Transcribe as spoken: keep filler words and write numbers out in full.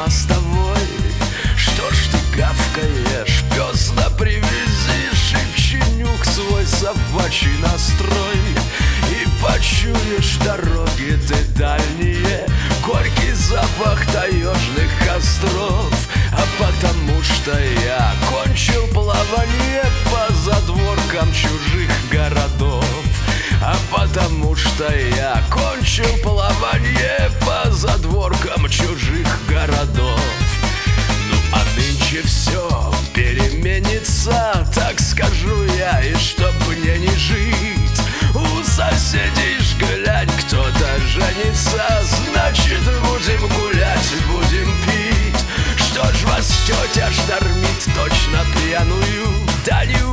мостовой. Что ж ты гавкаешь, пес на привязи, шепченюк свой собачий настрой. И почуешь дороги ты дальние, горький запах таежных костров. А потому что я кончил плавание по задворкам чужих городов. А потому что я кончил плавание по задворкам чужих городов. Ну а нынче все переменится, так скажу я, и чтоб мне не жить. У соседей ж глянь, кто-то женится, значит будем гулять, будем пить. Что ж вас тетя штормит точно пьяную? Да не